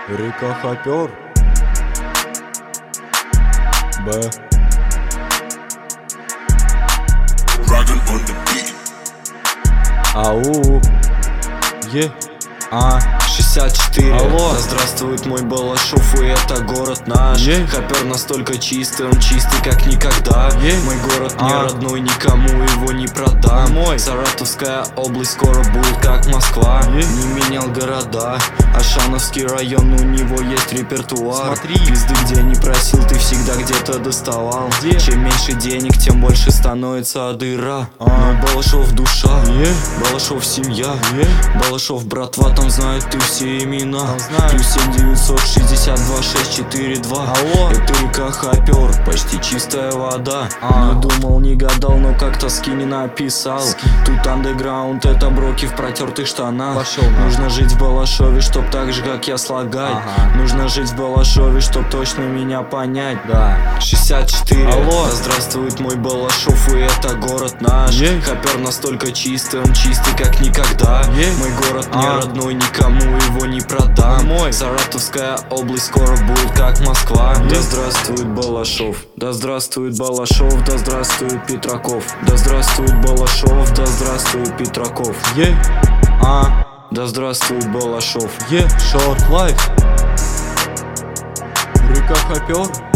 Река Хопер. Б. Ау. Е. 64. Алло. Да здравствует мой Балашов, и это город наш. Хопер настолько чистый, он чистый как никогда. Мой город не родной, никому его не продам. Саратовская область скоро будет как Москва. Не менял города, Ашановский район, у него есть репертуар. Смотри. Пизды где не просил, ты всегда где-то доставал. Чем меньше денег, тем больше становится дыра. Но Балашов душа, Балашов семья, Балашов братва, там знают ты все имена. Плюс 7 962 642. Это река Хопер, почти чистая вода. Не думал, не гадал, но как тоски не написал. Тут андеграунд, это броки в протертых штанах. Нужно жить в Балашове, чтоб так же как я слагать. Нужно жить в Балашове, чтоб точно меня понять. 64. Алло. Да здравствует мой Балашов, и это город наш. Хопер настолько чистый, он чистый как никогда. Мой город не родной, никому его не продам. Саратовская область скоро будет как Москва. Да здравствует Балашов, да здравствует Балашов, да здравствует Петраков. Да здравствует Балашов, да здравствует Петраков. Да здравствует Балашов. Short life. Река Хопер.